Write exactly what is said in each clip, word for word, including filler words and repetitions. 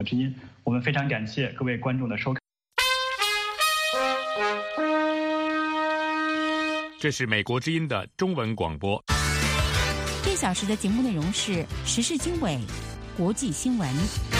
之音，我们非常感谢各位观众的收看。 这是美国之音的中文广播。 一小时的节目内容是时事经纬、国际新闻。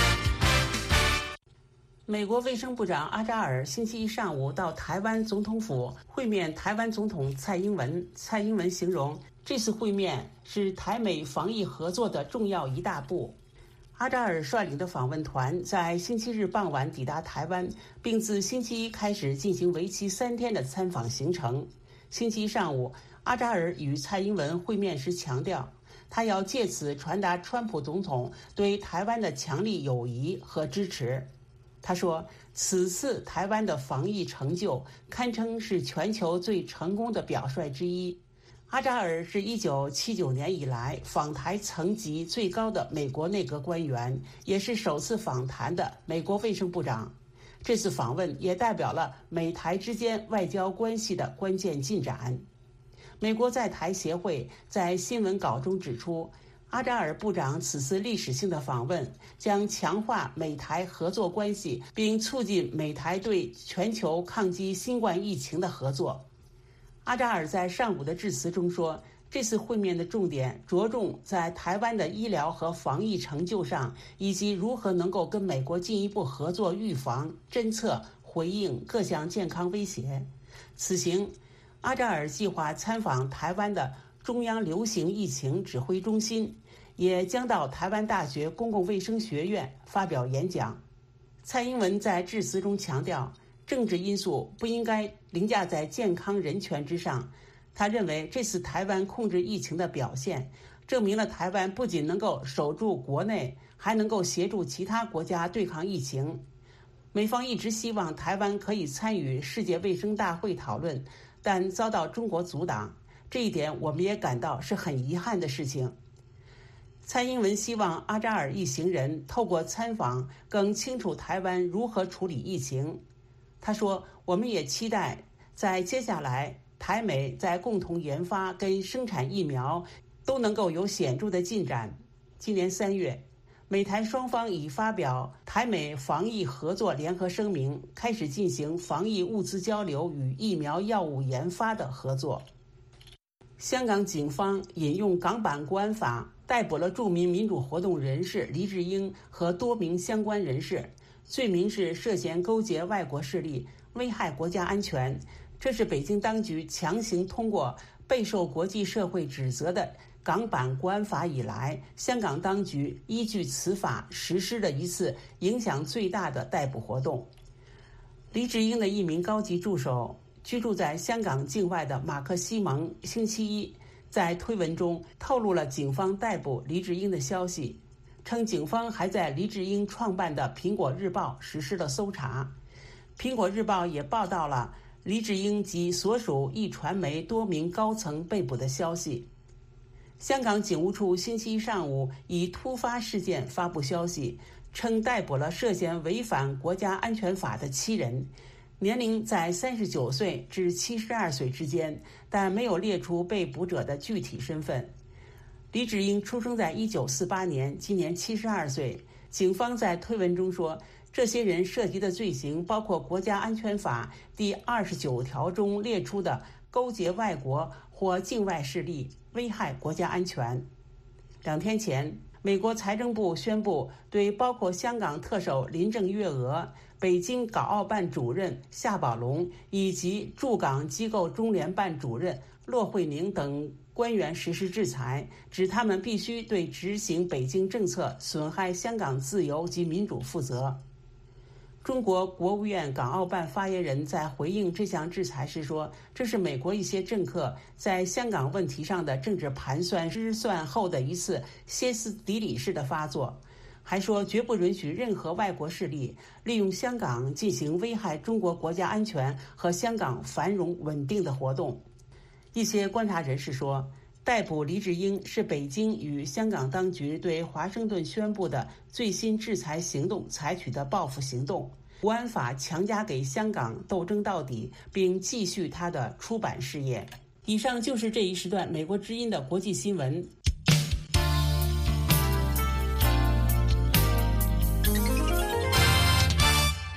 美国卫生部长阿扎尔星期一上午到台湾总统府会面台湾总统蔡英文。蔡英文形容这次会面是台美防疫合作的重要一大步。阿扎尔率领的访问团在星期日傍晚抵达台湾，并自星期一开始进行为期三天的参访行程。星期一上午，阿扎尔与蔡英文会面时强调，他要借此传达川普总统对台湾的强力友谊和支持。他说，此次台湾的防疫成就堪称是全球最成功的表率之一。阿扎尔是一九七九年以来访台层级最高的美国内阁官员，也是首次访谈的美国卫生部长。这次访问也代表了美台之间外交关系的关键进展。美国在台协会在新闻稿中指出，阿扎尔部长此次历史性的访问将强化美台合作关系，并促进美台对全球抗击新冠疫情的合作。阿扎尔在上午的致辞中说，这次会面的重点着重在台湾的医疗和防疫成就上，以及如何能够跟美国进一步合作预防、侦测、回应各项健康威胁。此行，阿扎尔计划参访台湾的中央流行疫情指挥中心，也将到台湾大学公共卫生学院发表演讲。蔡英文在致辞中强调，政治因素不应该凌驾在健康人权之上。他认为这次台湾控制疫情的表现，证明了台湾不仅能够守住国内，还能够协助其他国家对抗疫情。美方一直希望台湾可以参与世界卫生大会讨论，但遭到中国阻挡，这一点我们也感到是很遗憾的事情。蔡英文希望阿扎尔一行人透过参访更清楚台湾如何处理疫情。他说，我们也期待在接下来台美在共同研发跟生产疫苗都能够有显著的进展。今年三月，美台双方已发表台美防疫合作联合声明，开始进行防疫物资交流与疫苗药物研发的合作。香港警方引用港版国安法逮捕了著名民主活动人士黎智英和多名相关人士，罪名是涉嫌勾结外国势力，危害国家安全。这是北京当局强行通过备受国际社会指责的港版国安法以来，香港当局依据此法实施的一次影响最大的逮捕活动。黎智英的一名高级助手，居住在香港境外的马克西蒙，星期一在推文中透露了警方逮捕黎智英的消息，称警方还在黎智英创办的《苹果日报》实施了搜查。《苹果日报》也报道了黎智英及所属一传媒多名高层被捕的消息。香港警务处星期一上午以突发事件发布消息，称逮捕了涉嫌违反国家安全法的七人，年龄在三十九岁至七十二岁之间，但没有列出被捕者的具体身份。黎智英出生在一九四八年，今年七十二岁。警方在推文中说，这些人涉及的罪行包括国家安全法第二十九条中列出的勾结外国或境外势力，危害国家安全。两天前，美国财政部宣布对包括香港特首林郑月娥、北京港澳办主任夏宝龙以及驻港机构中联办主任骆惠宁等官员实施制裁，指他们必须对执行北京政策损害香港自由及民主负责。中国国务院港澳办发言人在回应这项制裁时说，这是美国一些政客在香港问题上的政治盘算失算后的一次歇斯底里式的发作，还说绝不允许任何外国势力利用香港进行危害中国国家安全和香港繁荣稳定的活动。一些观察人士说，逮捕黎智英是北京与香港当局对华盛顿宣布的最新制裁行动采取的报复行动。国安法强加给香港斗争到底，并继续他的出版事业。以上就是这一时段美国之音的国际新闻。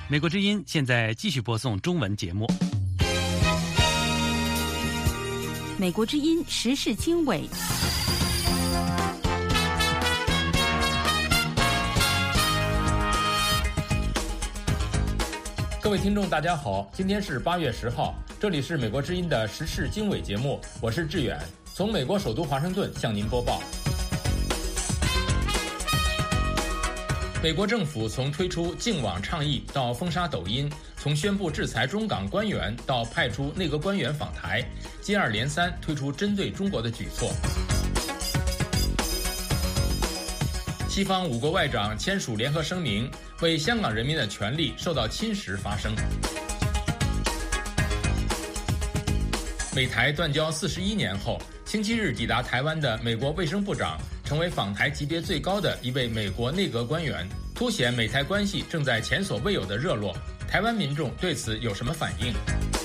美国之音现在继续播送中文节目。 美国之音时事经纬。 各位听众大家好，今天是八月十号，这里是美国之音的时事经纬节目，我是志远，从美国首都华盛顿向您播报。美国政府从推出净网倡议到封杀抖音，从宣布制裁中港官员到派出内阁官员访台，接二连三推出针对中国的举措。西方五国外长签署联合声明，为香港人民的权利受到侵蚀发声。美台断交四十一年后，星期日抵达台湾的美国卫生部长成为访台级别最高的一位美国内阁官员，凸显美台关系正在前所未有的热络。台湾民众对此有什么反应？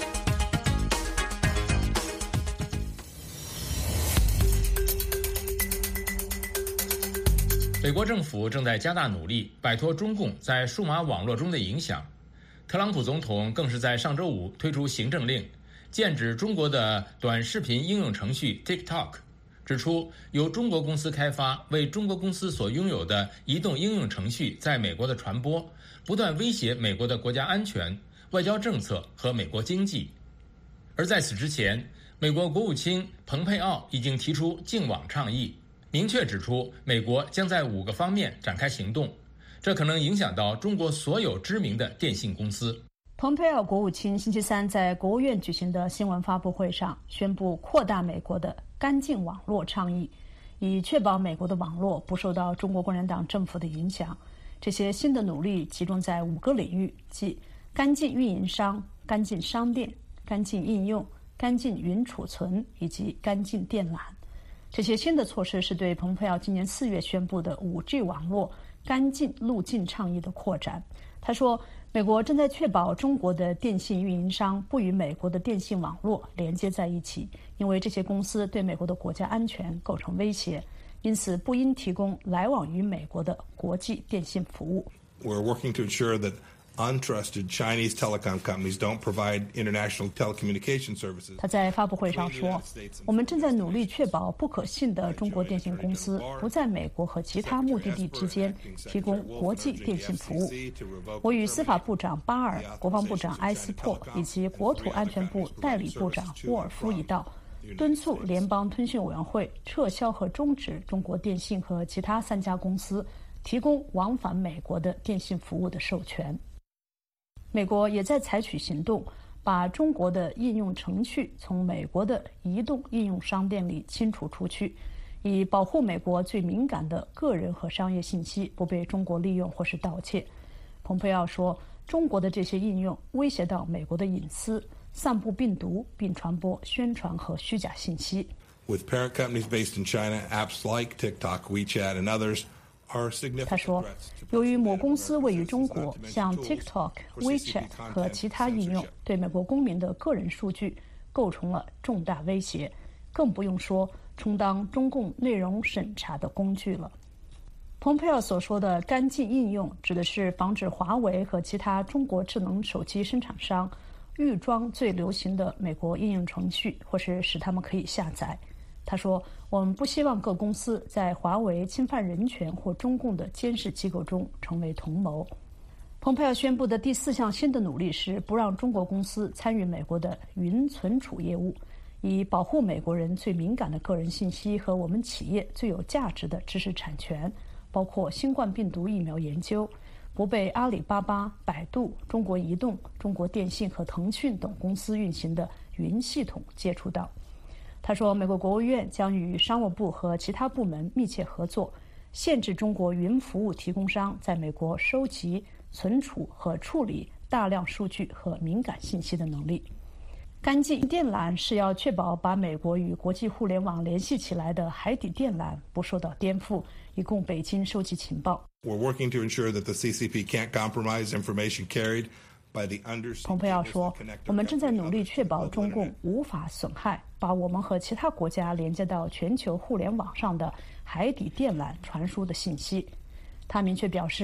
美国政府正在加大努力摆脱中共在数码网络中的影响。特朗普总统更是在上周五推出行政令，禁止中国的短视频应用程序 TikTok， 指出由中国公司开发、为中国公司所拥有的移动应用程序在美国的传播，不断威胁美国的国家安全、外交政策和美国经济。而在此之前，美国国务卿蓬佩奥已经提出净网倡议，明确指出美国将在五个方面展开行动，这可能影响到中国所有知名的电信公司。 蓬佩奥国务卿星期三在国务院举行的新闻发布会上宣布扩大美国的干净网络倡议，以确保美国的网络不受到中国共产党政府的影响。这些新的努力集中在五个领域，即干净运营商、干净商店、干净应用、干净云储存以及干净电缆。这些新的措施是对蓬佩奥今年四月宣布的 五 G 网络干净路径倡议的扩展。他说，美国正在确保中国的电信运营商不与美国的电信网络连接在一起，因为这些公司对美国的国家安全构成威胁，因此不应提供来往于美国的国际电信服务。 We're working to ensure that untrusted Chinese telecom companies don't provide international telecommunication services. 他在发布会上说，我们正在努力确保不可信的中国电信公司不在美国和其他目的地之间提供国际电信服务。我与司法部长巴尔、国防部长埃斯珀以及国土安全部代理部长沃尔夫一道，敦促联邦通讯委员会撤销和终止中国电信和其他三家公司提供往返美国的电信服务的授权。美国也在采取行动，把中国的应用程序从美国的移动应用商店里清除出去，以保护美国最敏感的个人和商业信息不被中国利用或是盗窃。蓬佩奥说，中国的这些应用威胁到美国的隐私，散布病毒，并传播宣传和虚假信息。 With parent companies based in China, apps like TikTok, WeChat, and others他说，由于某公司位于中国，像 TikTok、WeChat 和其他应用对美国公民的个人数据构成了重大威胁，更不用说充当中共内容审查的工具了。蓬佩奥所说的干净应用指的是防止华为和其他中国智能手机生产商预装最流行的美国应用程序，或是使他们可以下载。他说，我们不希望各公司在华为侵犯人权或中共的监视机构中成为同谋。蓬佩奥宣布的第四项新的努力是不让中国公司参与美国的云存储业务，以保护美国人最敏感的个人信息和我们企业最有价值的知识产权，包括新冠病毒疫苗研究，不被阿里巴巴、百度、中国移动、中国电信和腾讯等公司运行的云系统接触到。他说，美国国务院将与商务部和其他部门密切合作，限制中国云服务提供商在美国收集、存储和处理大量数据和敏感信息的能力。干净电缆是要确保把美国与国际互联网联系起来的海底电缆不受到颠覆，以供北京收集情报。 We're working to ensure that the C C P can't compromise information carried by the undersea. 蓬佩奥说，我们正在努力确保中共无法损害把我们和其他国家连接到全球互联网上的海底电缆传输的信息。他明确表示，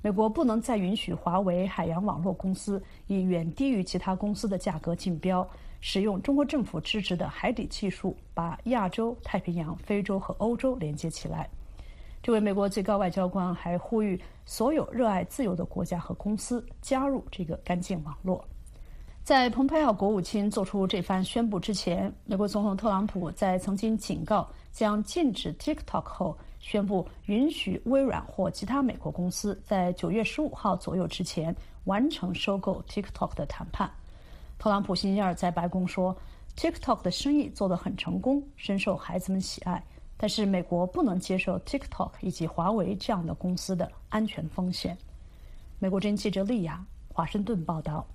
美国不能再允许华为海洋网络公司以远低于其他公司的价格竞标，使用中国政府支持的海底技术把亚洲、太平洋、非洲和欧洲连接起来。这位美国最高外交官还呼吁所有热爱自由的国家和公司加入这个干净网络。在蓬佩奥国务卿做出这番宣布之前，美国总统特朗普在曾经警告将禁止 TikTok 后，宣布允许微软或其他美国公司在九月十五号左右之前完成收购 TikTok 的谈判。特朗普星期二在白宫说 ，TikTok 的生意做得很成功，深受孩子们喜爱，但是美国不能接受 TikTok 以及华为这样的公司的安全风险。美国之音记者丽亚，华盛顿报道。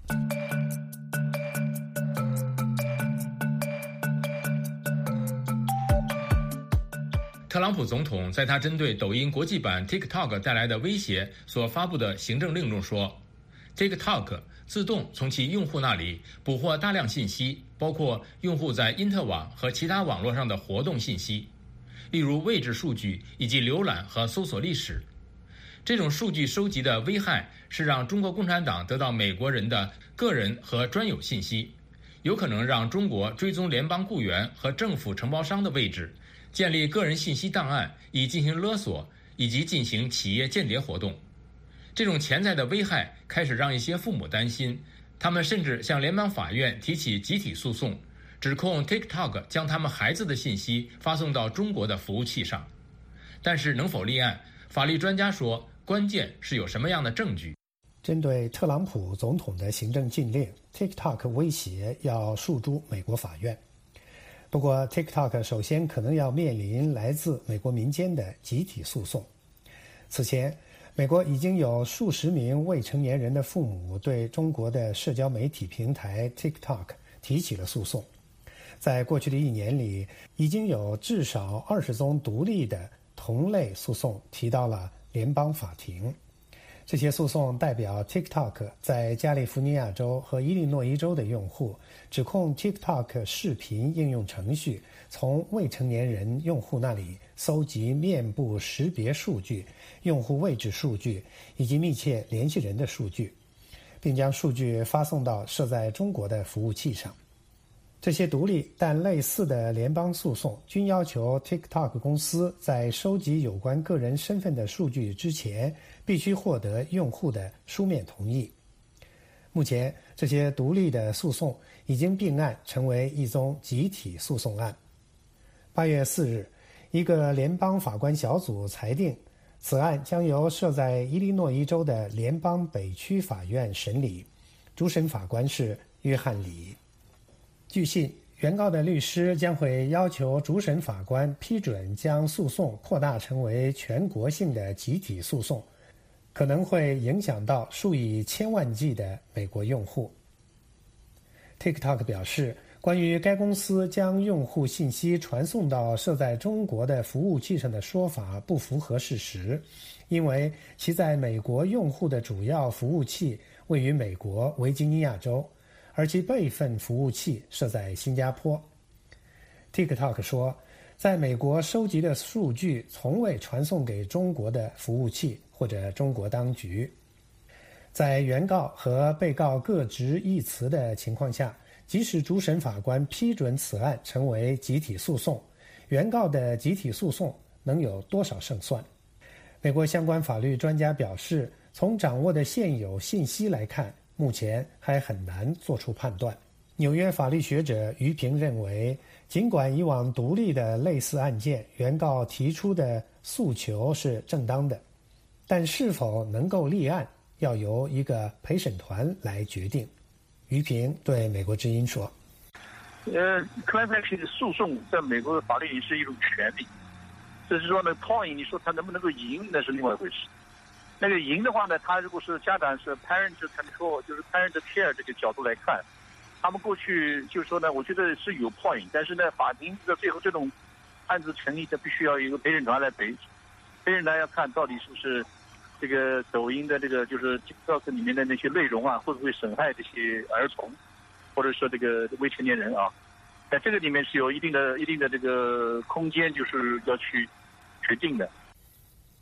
特朗普总统在他针对抖音国际版 TikTok 带来的威胁所发布的行政令中说 ，TikTok 自动从其用户那里捕获大量信息，包括用户在因特网和其他网络上的活动信息，例如位置数据以及浏览和搜索历史。这种数据收集的危害是让中国共产党得到美国人的个人和专有信息，有可能让中国追踪联邦雇员和政府承包商的位置，建立个人信息档案以进行勒索，以及进行企业间谍活动。这种潜在的危害开始让一些父母担心，他们甚至向联邦法院提起集体诉讼，指控 TikTok 将他们孩子的信息发送到中国的服务器上。但是能否立案，法律专家说，关键是有什么样的证据。 针对特朗普总统的行政禁令， TikTok 威胁要诉诸美国法院。不过 TikTok 首先可能要面临来自美国民间的集体诉讼。此前，美国已经有数十名未成年人的父母对中国的社交媒体平台 TikTok 提起了诉讼。在过去的一年里，已经有至少二十宗独立的同类诉讼提到了联邦法庭。这些诉讼代表 TikTok 在加利福尼亚州和伊利诺伊州的用户，指控 TikTok 视频应用程序从未成年人用户那里搜集面部识别数据、用户位置数据以及密切联系人的数据，并将数据发送到设在中国的服务器上。这些独立但类似的联邦诉讼均要求 TikTok 公司在收集有关个人身份的数据之前，必须获得用户的书面同意。目前，这些独立的诉讼已经并案成为一宗集体诉讼案。八月四日，一个联邦法官小组裁定，此案将由设在伊利诺伊州的联邦北区法院审理，主审法官是约翰·里。据信，原告的律师将会要求主审法官批准将诉讼扩大成为全国性的集体诉讼，可能会影响到数以千万计的美国用户。TikTok 表示，关于该公司将用户信息传送到设在中国的服务器上的说法不符合事实，因为其在美国用户的主要服务器位于美国维吉尼亚州，而其备份服务器设在新加坡。TikTok 说，在美国收集的数据从未传送给中国的服务器或者中国当局。在原告和被告各执一词的情况下，即使主审法官批准此案成为集体诉讼，原告的集体诉讼能有多少胜算？美国相关法律专家表示，从掌握的现有信息来看，目前还很难做出判断。纽约法律学者于平认为，尽管以往独立的类似案件原告提出的诉求是正当的，但是否能够立案，要由一个陪审团来决定。于平对美国之音说： 呃 class action 的诉讼在美国的法律里是一种权利，就是说呢 point 你说他能不能够赢，那是另外一回事。那个赢的话呢，他如果是家长是 parent control， 就是 parent care 这个角度来看，他们过去就是说呢，我觉得是有 point， 但是呢，法庭的最后这种案子成立，这必须要有一个陪审团来陪，陪审团要看到底是不是这个抖音的这个就是 TikTok 里面的那些内容啊，会不会损害这些儿童，或者说这个未成年人啊，在这个里面是有一定的一定的这个空间，就是要去决定的。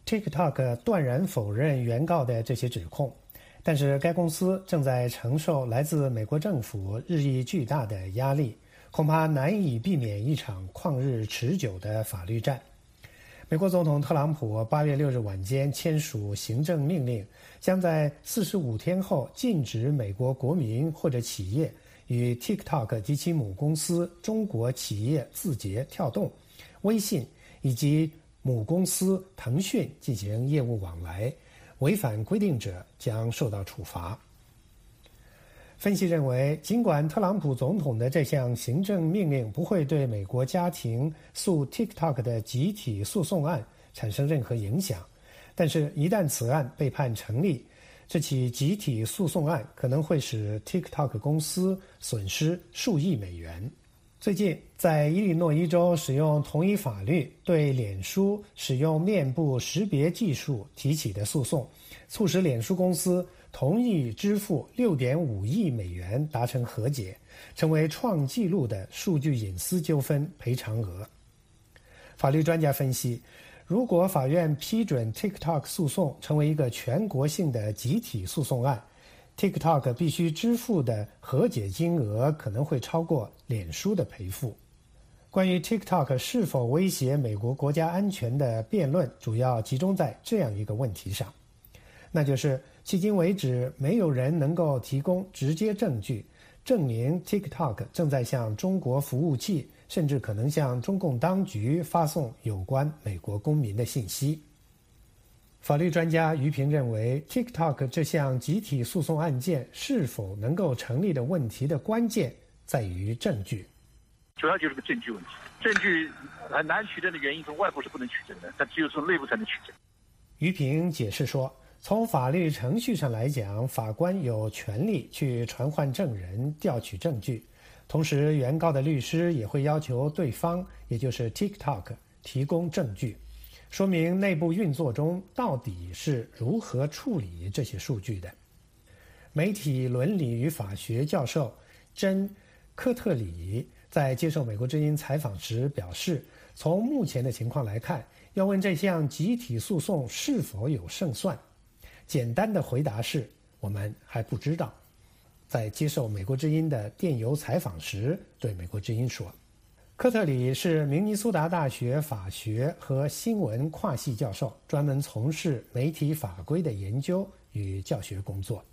TikTok 断然否认原告的这些指控，但是该公司正在承受来自美国政府日益巨大的压力，恐怕难以避免一场旷日持久的法律战。美国总统特朗普八月六日晚间签署行政命令，将在四十五天后禁止美国国民或者企业与 TikTok 及其母公司中国企业字节跳动、微信以及母公司腾讯进行业务往来，违反规定者将受到处罚。分析认为，尽管特朗普总统的这项行政命令不会对美国家庭诉 TikTok 的集体诉讼案产生任何影响，但是一旦此案被判成立，这起集体诉讼案可能会使 TikTok 公司损失数亿美元。最近，在伊利诺伊州使用同一法律对脸书使用面部识别技术提起的诉讼，促使脸书公司同意支付 六点五亿美元达成和解，成为创纪录的数据隐私纠纷赔偿额。法律专家分析，如果法院批准 TikTok 诉讼成为一个全国性的集体诉讼案， TikTok 必须支付的和解金额可能会超过脸书的赔付。关于 TikTok 是否威胁美国国家安全的辩论主要集中在这样一个问题上，那就是迄今为止没有人能够提供直接证据证明 TikTok 正在向中国服务器甚至可能向中共当局发送有关美国公民的信息。法律专家于平认为， TikTok 这项集体诉讼案件是否能够成立的问题的关键在于证据。 主要就是个证据问题，证据很难取证的原因，从外部是不能取证的，但只有从内部才能取证。 于平解释说，从法律程序上来讲，法官有权利去传唤证人、调取证据，同时原告的律师也会要求对方，也就是 TikTok 提供证据，说明内部运作中到底是如何处理这些数据的。媒体伦理与法学教授珍·科特里在接受美国之音采访时表示，从目前的情况来看，要问这项集体诉讼是否有胜算，简单的回答是我们还不知道。在接受美国之音的电邮采访时，对美国之音说，科特里是明尼苏达大学法学和新闻跨系教授，专门从事媒体法规的研究与教学工作。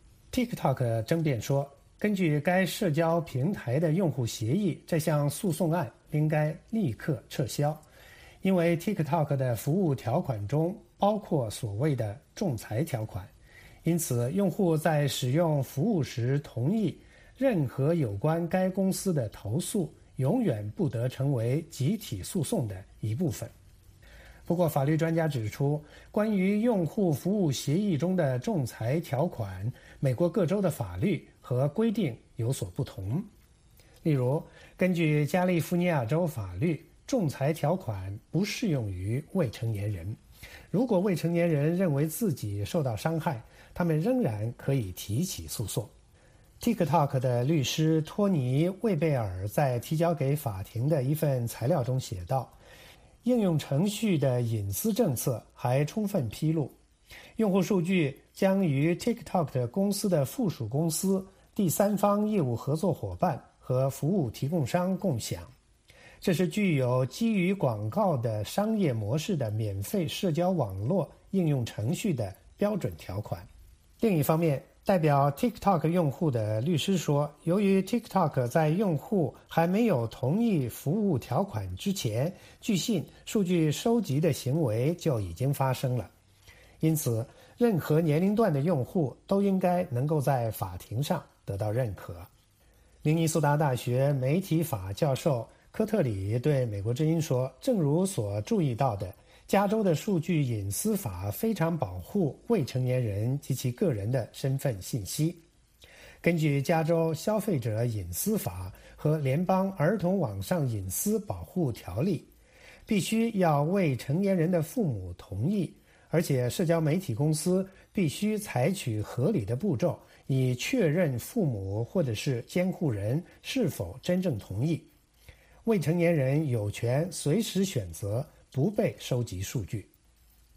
TikTok 争辩说，根据该社交平台的用户协议，这项诉讼案应该立刻撤销，因为 TikTok 的服务条款中包括所谓的仲裁条款，因此用户在使用服务时同意任何有关该公司的投诉永远不得成为集体诉讼的一部分。不过，法律专家指出，关于用户服务协议中的仲裁条款，美国各州的法律和规定有所不同。例如，根据加利福尼亚州法律，仲裁条款不适用于未成年人。如果未成年人认为自己受到伤害，他们仍然可以提起诉讼。TikTok 的律师托尼·魏贝尔在提交给法庭的一份材料中写道，应用程序的隐私政策还充分披露，用户数据将与 TikTok 的公司的附属公司、第三方业务合作伙伴和服务提供商共享。这是具有基于广告的商业模式的免费社交网络应用程序的标准条款。另一方面，代表 TikTok 用户的律师说，由于 TikTok 在用户还没有同意服务条款之前，据信数据收集的行为就已经发生了，因此任何年龄段的用户都应该能够在法庭上得到认可。明尼苏达大学媒体法教授科特里对美国之音说，正如所注意到的，加州的数据隐私法非常保护未成年人及其个人的身份信息。根据加州消费者隐私法和联邦儿童网上隐私保护条例，必须要未成年人的父母同意，而且社交媒体公司必须采取合理的步骤，以确认父母或者是监护人是否真正同意。未成年人有权随时选择不被收集数据。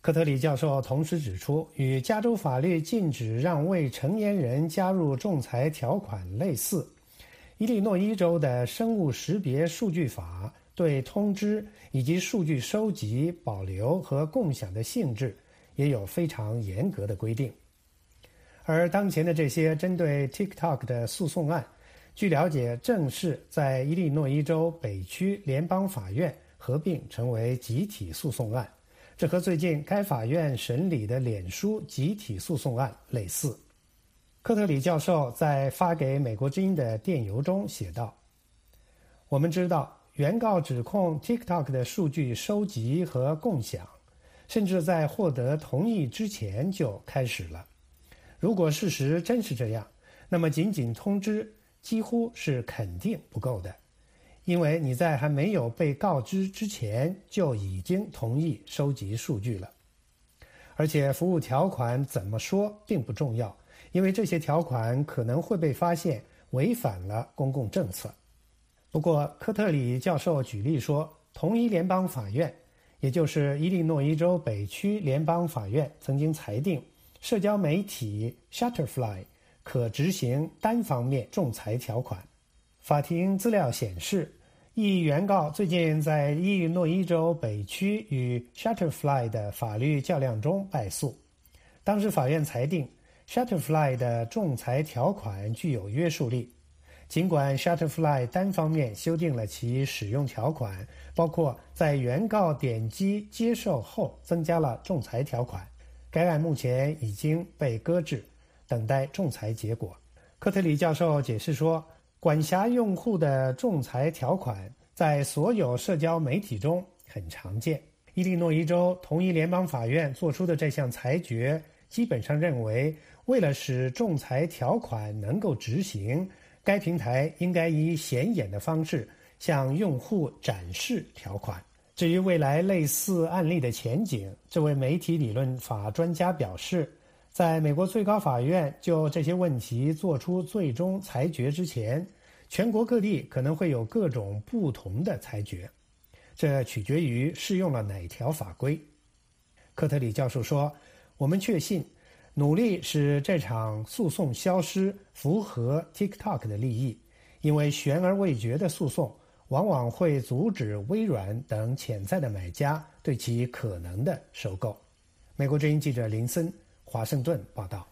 科特里教授同时指出，与加州法律禁止让未成年人加入仲裁条款类似，伊利诺伊州的生物识别数据法对通知以及数据收集、保留和共享的性质也有非常严格的规定。而当前的这些针对 TikTok 的诉讼案，据了解正是在伊利诺伊州北区联邦法院合并成为集体诉讼案，这和最近该法院审理的脸书集体诉讼案类似。科特里教授在发给美国之音的电邮中写道，我们知道原告指控 TikTok 的数据收集和共享，甚至在获得同意之前就开始了。如果事实真是这样，那么仅仅通知几乎是肯定不够的，因为你在还没有被告知之前就已经同意收集数据了。而且服务条款怎么说并不重要，因为这些条款可能会被发现违反了公共政策。不过科特里教授举例说，同一联邦法院，也就是伊利诺伊州北区联邦法院曾经裁定社交媒体 Shutterfly 可执行单方面仲裁条款。法庭资料显示，一原告最近在伊利诺伊州北区与 Shutterfly 的法律较量中败诉。当时法院裁定 Shutterfly 的仲裁条款具有约束力，尽管 Shutterfly 单方面修订了其使用条款，包括在原告点击接受后增加了仲裁条款，该案目前已经被搁置，等待仲裁结果。科特里教授解释说，管辖用户的仲裁条款在所有社交媒体中很常见。伊利诺伊州同一联邦法院做出的这项裁决基本上认为，为了使仲裁条款能够执行，该平台应该以显眼的方式向用户展示条款。至于未来类似案例的前景，这位媒体理论法专家表示，在美国最高法院就这些问题做出最终裁决之前，全国各地可能会有各种不同的裁决，这取决于适用了哪条法规。科特里教授说，我们确信努力使这场诉讼消失符合 TikTok 的利益，因为悬而未决的诉讼往往会阻止微软等潜在的买家对其可能的收购。美国之音记者林森，华盛顿报道。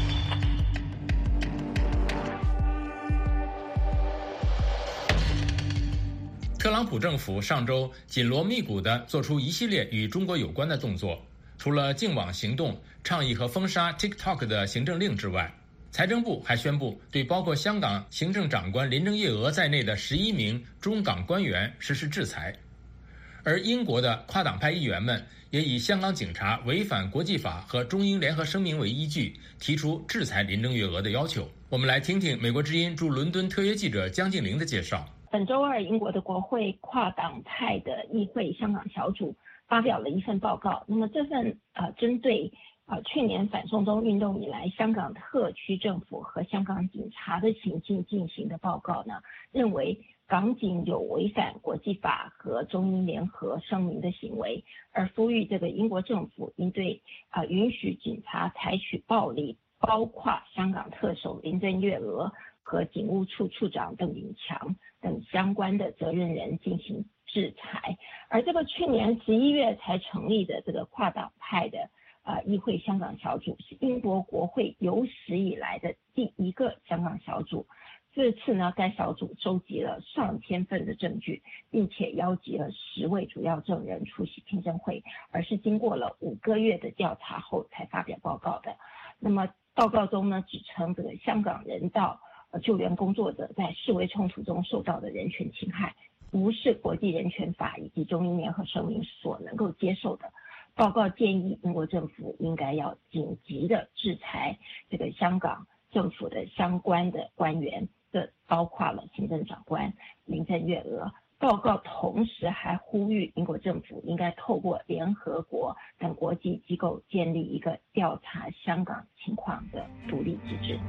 特朗普政府上周紧锣密鼓地做出一系列与中国有关的动作，除了净网行动、倡议和封杀 TikTok 的行政令之外，财政部还宣布对包括香港行政长官林郑月娥在内的十一名中港官员实施制裁。而英国的跨党派议员们也以香港警察违反国际法和中英联合声明为依据，提出制裁林郑月娥的要求。我们来听听美国之音驻伦敦特约记者江静玲的介绍。 本周二，英国的国会跨党派的议会香港小组发表了一份报告。那么这份呃针对呃去年反送中运动以来香港特区政府和香港警察的行径进行的报告呢，认为港警有违反国际法和中英联合声明的行为，而呼吁这个英国政府应对啊、呃、允许警察采取暴力，包括香港特首林郑月娥和警务处处长邓炳强等相关的责任人进行制裁。而这个去年十一月才成立的这个跨党派的呃议会香港小组，是英国国会有史以来的第一个香港小组。这次呢，该小组收集了上千份的证据，并且邀集了十位主要证人出席听证会，而是经过了五个月的调查后才发表报告的。那么报告中呢，指称这个香港人道呃救援工作者在示威冲突中受到的人权侵害，不是国际人权法以及中英联合声明所能够接受的。报告建议英国政府应该要紧急的制裁这个香港政府的相关的官员，这包括了行政长官林郑月娥。报告同时还呼吁英国政府应该透过联合国等国际机构建立一个调查香港情况的独立机制。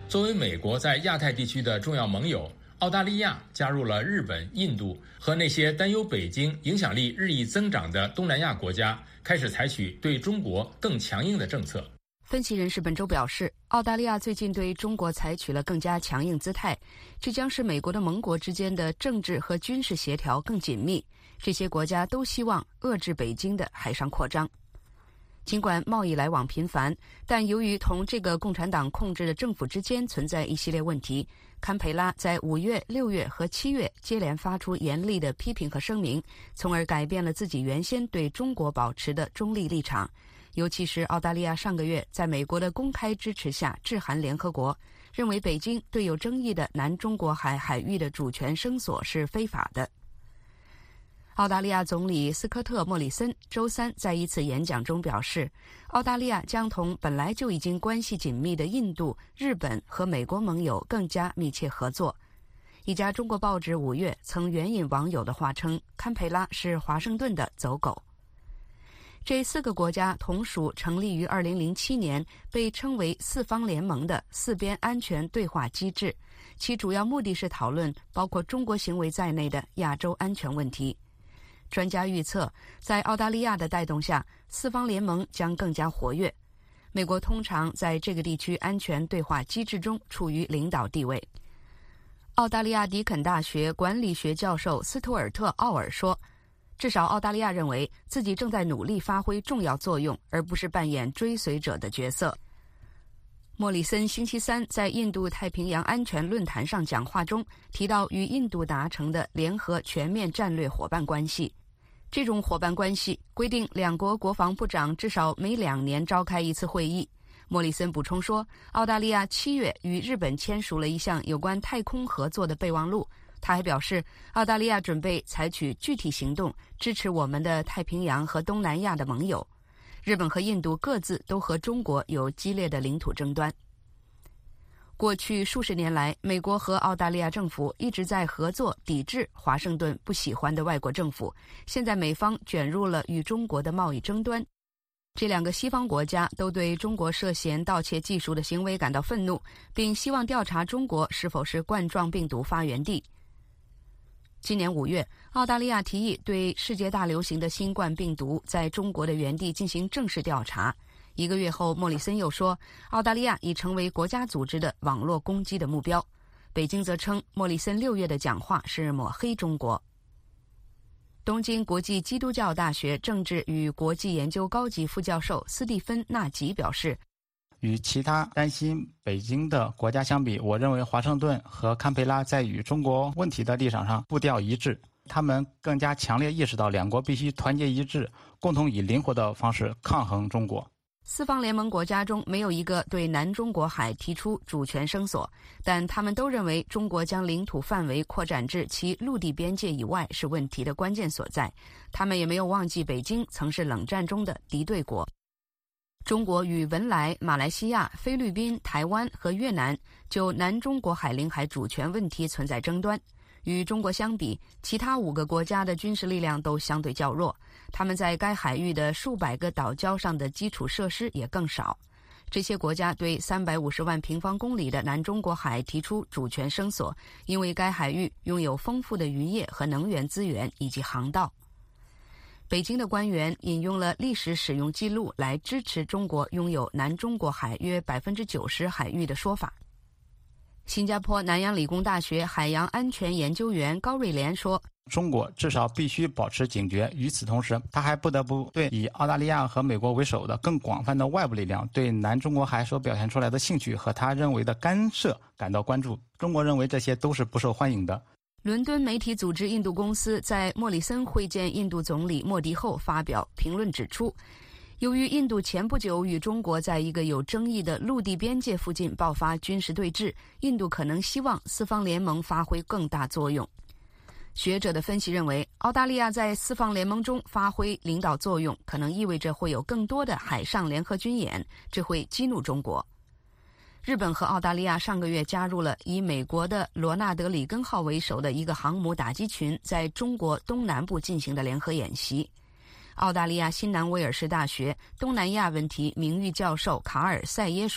作为美国在亚太地区的重要盟友，澳大利亚加入了日本、印度和那些担忧北京影响力日益增长的东南亚国家，开始采取对中国更强硬的政策。 分析人士本周表示，澳大利亚最近对中国采取了更加强硬姿态，这将使美国的盟国之间的政治和军事协调更紧密。这些国家都希望遏制北京的海上扩张。尽管贸易来往频繁，但由于同这个共产党控制的政府之间存在一系列问题，堪培拉在五月、六月和七月接连发出严厉的批评和声明，从而改变了自己原先对中国保持的中立立场。尤其是澳大利亚上个月在美国的公开支持下致函联合国，认为北京对有争议的南中国海海域的主权声索是非法的。澳大利亚总理斯科特·莫里森周三在一次演讲中表示，澳大利亚将同本来就已经关系紧密的印度、日本和美国盟友更加密切合作。一家中国报纸五月曾援引网友的话称，堪培拉是华盛顿的走狗。这四个国家同属成立于二零零七年被称为四方联盟的四边安全对话机制，其主要目的是讨论包括中国行为在内的亚洲安全问题。专家预测，在澳大利亚的带动下，四方联盟将更加活跃。美国通常在这个地区安全对话机制中处于领导地位。澳大利亚迪肯大学管理学教授斯图尔特·奥尔说，至少澳大利亚认为自己正在努力发挥重要作用，而不是扮演追随者的角色。莫里森星期三在印度太平洋安全论坛上讲话中提到与印度达成的联合全面战略伙伴关系。这种伙伴关系规定两国国防部长至少每两年召开一次会议。莫里森补充说，澳大利亚七月与日本签署了一项有关太空合作的备忘录。他还表示，澳大利亚准备采取具体行动，支持我们的太平洋和东南亚的盟友。日本和印度各自都和中国有激烈的领土争端。过去数十年来，美国和澳大利亚政府一直在合作抵制华盛顿不喜欢的外国政府。现在美方卷入了与中国的贸易争端。这两个西方国家都对中国涉嫌盗窃技术的行为感到愤怒，并希望调查中国是否是冠状病毒发源地。今年五月，澳大利亚提议对世界大流行的新冠病毒在中国的源地进行正式调查。一个月后，莫里森又说，澳大利亚已成为国家组织的网络攻击的目标。北京则称，莫里森六月的讲话是抹黑中国。东京国际基督教大学政治与国际研究高级副教授斯蒂芬·纳吉表示， 与其他担心北京的国家相比，我认为华盛顿和堪培拉在与中国问题的立场上步调一致，他们更加强烈意识到两国必须团结一致，共同以灵活的方式抗衡中国。 四方联盟国家中没有一个对南中国海提出主权声索，但他们都认为中国将领土范围扩展至其陆地边界以外是问题的关键所在。他们也没有忘记北京曾是冷战中的敌对国。中国与文莱、马来西亚、菲律宾、台湾和越南就南中国海领海主权问题存在争端。与中国相比，其他五个国家的军事力量都相对较弱，他们在该海域的数百个岛礁上的基础设施也更少。这些国家对三百五十万平方公里的南中国海提出主权声索，因为该海域拥有丰富的渔业和能源资源以及航道。北京的官员引用了历史使用记录来支持中国拥有南中国海约百分之九十海域的说法。新加坡南洋理工大学海洋安全研究员高瑞莲说， 中国至少必须保持警觉，与此同时，他还不得不对以澳大利亚和美国为首的更广泛的外部力量对南中国海所表现出来的兴趣和他认为的干涉感到关注。中国认为这些都是不受欢迎的。 伦敦媒体组织印度公司在莫里森会见印度总理莫迪后发表评论指出，由于印度前不久与中国在一个有争议的陆地边界附近爆发军事对峙，印度可能希望四方联盟发挥更大作用。学者的分析认为，澳大利亚在四方联盟中发挥领导作用，可能意味着会有更多的海上联合军演，这会激怒中国。日本和澳大利亚上个月加入了以美国的罗纳德里根号为首的一个航母打击群在中国东南部进行的联合演习。澳大利亚新南威尔士大学东南亚问题名誉教授卡尔塞耶说，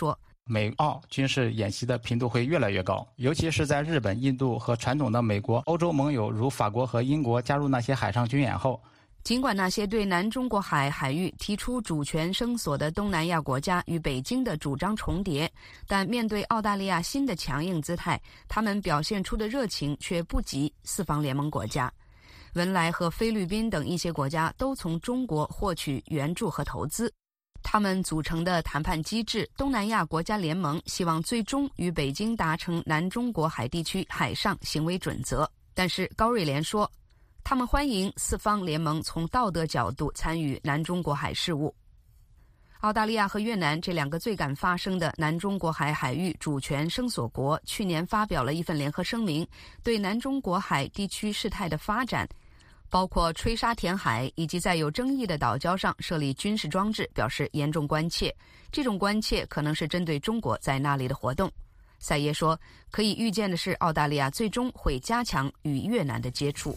美澳军事演习的频度会越来越高，尤其是在日本、印度和传统的美国、欧洲盟友如法国和英国加入那些海上军演后。 尽管那些对南中国海海域提出主权声索的东南亚国家与北京的主张重叠，但面对澳大利亚新的强硬姿态，他们表现出的热情却不及四方联盟国家。文莱和菲律宾等一些国家都从中国获取援助和投资。他们组成的谈判机制东南亚国家联盟希望最终与北京达成南中国海地区海上行为准则，但是高瑞莲说，他们欢迎四方联盟从道德角度参与南中国海事务。澳大利亚和越南这两个最敢发声的南中国海海域主权声索国去年发表了一份联合声明，对南中国海地区事态的发展，包括吹沙填海以及在有争议的岛礁上设立军事装置表示严重关切。这种关切可能是针对中国在那里的活动。赛耶说，可以预见的是，澳大利亚最终会加强与越南的接触。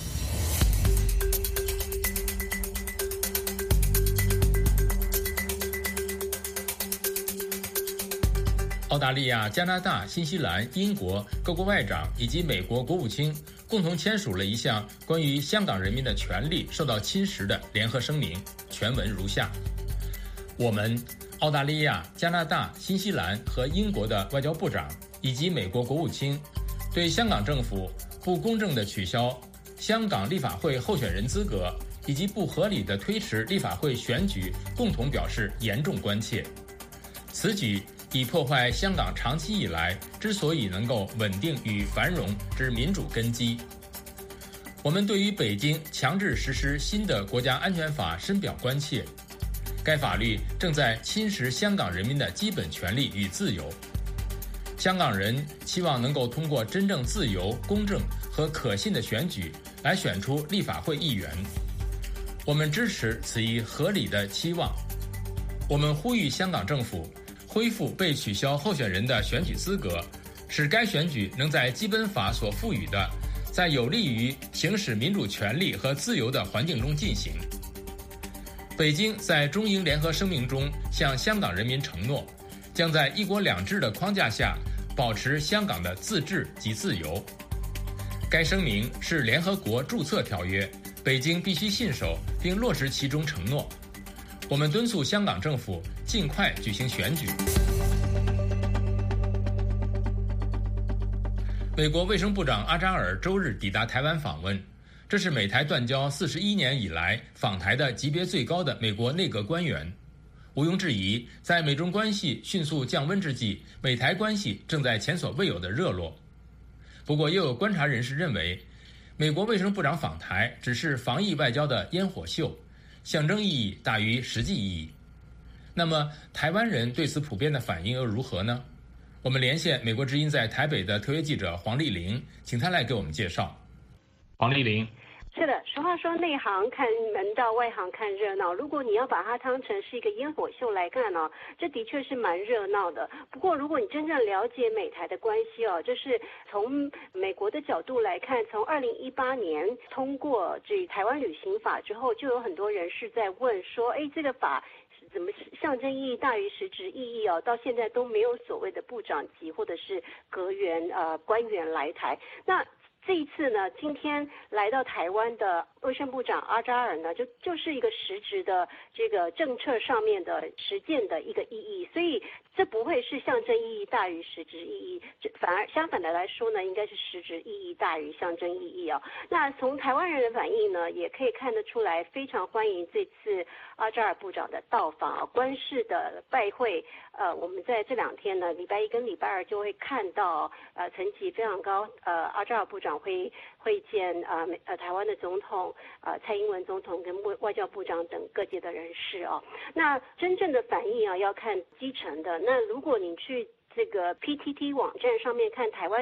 澳大利亚、加拿大、新西兰、英国各国外长以及美国国务卿共同签署了一项关于香港人民的权利受到侵蚀的联合声明，全文如下：我们澳大利亚、加拿大、新西兰和英国的外交部长以及美国国务卿对香港政府不公正地取消香港立法会候选人资格以及不合理地推迟立法会选举共同表示严重关切。此举以破坏香港长期以来之所以能够稳定与繁荣之民主根基。我们对于北京强制实施新的国家安全法深表关切，该法律正在侵蚀香港人民的基本权利与自由。香港人期望能够通过真正自由、公正和可信的选举来选出立法会议员。我们支持此一合理的期望。我们呼吁香港政府恢复被取消候选人的选举资格，使该选举能在基本法所赋予的在有利于行使民主权利和自由的环境中进行。北京在中英联合声明中向香港人民承诺，将在一国两制的框架下保持香港的自治及自由。该声明是联合国注册条约，北京必须信守并落实其中承诺。我们敦促香港政府尽快举行选举。美国卫生部长阿扎尔周日抵达台湾访问，这是美台断交四十一年以来访台的级别最高的美国内阁官员。毋庸置疑，在美中关系迅速降温之际，美台关系正在前所未有的热络。不过，也有观察人士认为，美国卫生部长访台只是防疫外交的烟火秀，象征意义大于实际意义。那么台湾人对此普遍的反应又如何呢？我们连线美国之音在台北的特约记者黄丽玲，请她来给我们介绍。黄丽玲。 是的，俗话说内行看门道，外行看热闹。如果你要把它当成是一个烟火秀来看呢，这的确是蛮热闹的。不过如果你真正了解美台的关系哦，就是从美国的角度来看，从二零一八年通过这台湾旅行法之后，就有很多人是在问说，哎，这个法怎么象征意义大于实质意义哦？到现在都没有所谓的部长级或者是阁员呃官员来台。那这一次呢，今天来到台湾的卫生部长阿扎尔呢，就就是一个实质的这个政策上面的实践的一个意义，所以这不会是象征意义大于实质意义，反而相反的来说呢，应该是实质意义大于象征意义哦。那从台湾人的反应呢，也可以看得出来，非常欢迎这次阿扎尔部长的到访啊，官式的拜会。呃，我们在这两天呢，礼拜一跟礼拜二就会看到呃层级非常高，呃阿扎尔部长会会见呃呃台湾的总统呃蔡英文总统跟外外交部长等各界的人士哦。那真正的反应啊，要看基层的。那如果你去这个 P T T 网站上面看台湾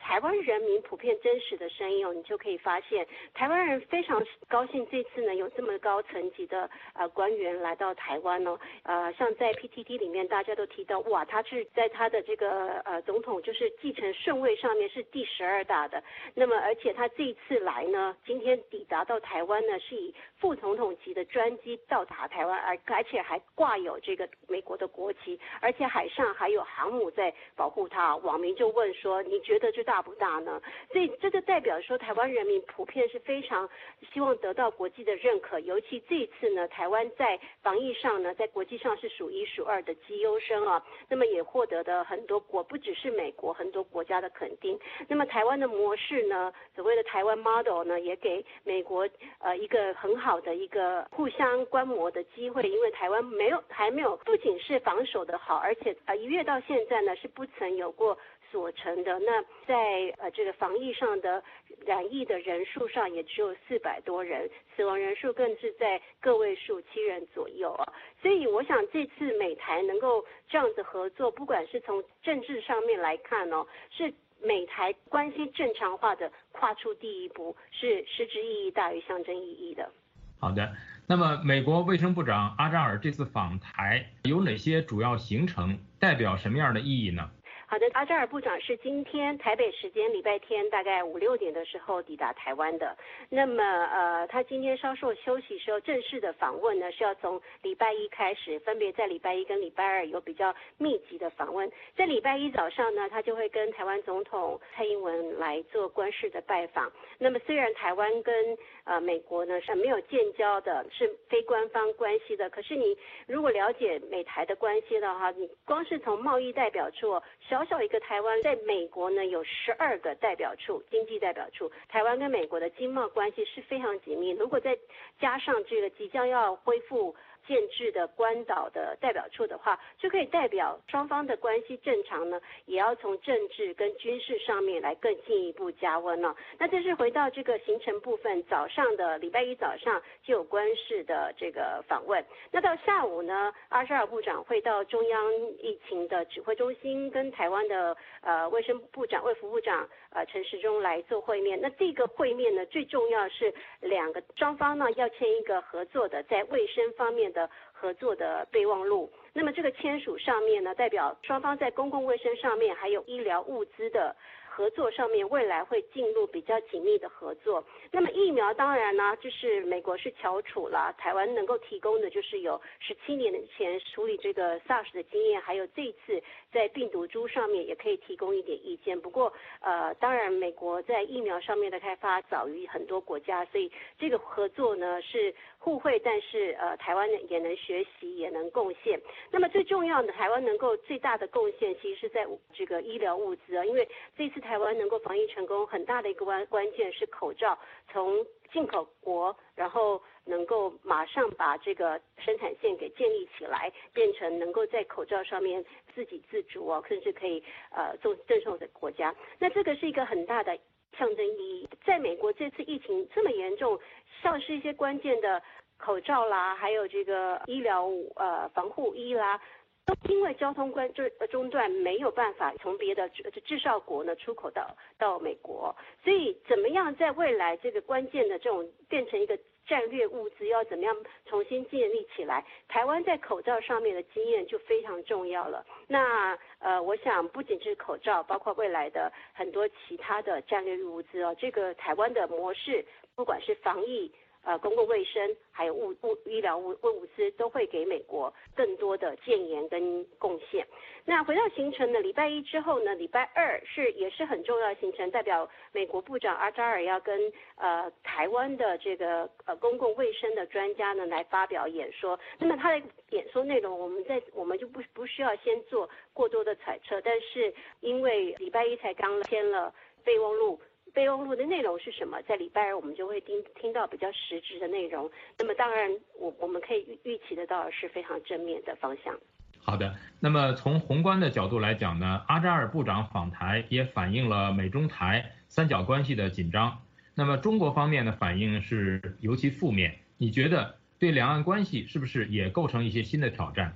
台湾人民普遍真实的声音哦，你就可以发现台湾人非常高兴这次呢有这么高层级的呃官员来到台湾哦，呃，像在 P T T 里面大家都提到，哇，他是在他的这个呃总统就是继承顺位上面是第十二大的，那么而且他这一次来呢，今天抵达到台湾呢是以副总统级的专机到达台湾，而而且还挂有这个美国的国旗，而且海上还有航母在保护他。网民就问说，你觉得这大不大呢？所以这就代表说台湾人民普遍是非常希望得到国际的认可，尤其这一次呢，台湾在防疫上呢，在国际上是数一数二的绩优生啊，那么也获得的很多国，不只是美国，很多国家的肯定。那么台湾的模式呢，所谓的台湾 model 呢，也给美国呃一个很好的一个互相观摩的机会，因为台湾没有还没有不仅是防守的好，而且呃一月到现在呢是不曾有过所成的。那在呃这个防疫上的染疫的人数上也只有四百多人，死亡人数更是在个位数七人左右啊。所以我想这次美台能够这样子合作，不管是从政治上面来看哦，是美台关系正常化的跨出第一步，是实质意义大于象征意义的。 好的，那么美国卫生部长阿扎尔这次访台有哪些主要行程，代表什么样的意义呢？ 好的，阿扎尔部长是今天台北时间礼拜天大概五六点的时候抵达台湾的。那么呃，他今天稍作休息时候正式的访问呢，是要从礼拜一开始，分别在礼拜一跟礼拜二有比较密集的访问。在礼拜一早上呢，他就会跟台湾总统蔡英文来做官式的拜访。那么虽然台湾跟呃美国呢是没有建交的，是非官方关系的，可是你如果了解美台的关系的话，你光是从贸易代表处，小小一个台湾在美国呢有十二个代表处，经济代表处，台湾跟美国的经贸关系是非常紧密。如果再加上这个即将要恢复建制的关岛的代表处的话，就可以代表双方的关系正常呢，也要从政治跟军事上面来更进一步加温了。那这是回到这个行程部分，早上的礼拜一早上就有官式的这个访问。那到下午呢，阿扎尔部长会到中央疫情的指挥中心，跟台湾的呃卫生部长、卫福部长呃陈时中来做会面。那这个会面呢，最重要是两个双方呢要签一个合作的在卫生方面的合作的备忘录。那么这个签署上面呢，代表双方在公共卫生上面还有医疗物资的合作上面，未来会进入比较紧密的合作。那么疫苗当然呢，就是美国是翘楚啦，台湾能够提供的就是有十七年前处理这个 SARS 的经验，还有这一次在病毒株上面也可以提供一点意见。不过呃，当然美国在疫苗上面的开发早于很多国家，所以这个合作呢是互惠，但是呃台湾也能学习，也能贡献。那么最重要的，台湾能够最大的贡献其实是在这个医疗物资啊，因为这次台湾能够防疫成功，很大的一个关关键是口罩从进口国，然后能够马上把这个生产线给建立起来，变成能够在口罩上面自给自足哦，甚至可以呃做赠送给国家。那这个是一个很大的象征意义。在美国这次疫情这么严重，像是一些关键的口罩啦，还有这个医疗呃防护衣啦，都因为交通关中中断，没有办法从别的制造国呢出口到到美国。所以怎么样在未来这个关键的这种变成一个战略物资，要怎么样重新建立起来？台湾在口罩上面的经验就非常重要了。那呃，我想不仅是口罩，包括未来的很多其他的战略物资哦，这个台湾的模式，不管是防疫、呃公共卫生，还有物物医疗物物资，都会给美国更多的建言跟贡献。那回到行程呢，礼拜一之后呢，礼拜二是也是很重要的行程，代表美国部长阿扎尔要跟呃台湾的这个呃公共卫生的专家呢来发表演说。那么他的演说内容，我们在我们就不不需要先做过多的揣测，但是因为礼拜一才刚签了备忘录。备忘录的内容是什么？在礼拜二我们就会听听到比较实质的内容。那么当然，我我们可以预预期得到的是非常正面的方向。 好的，那么从宏观的角度来讲呢，阿扎尔部长访台也反映了美中台三角关系的紧张。那么中国方面的反应是尤其负面。你觉得对两岸关系是不是也构成一些新的挑战？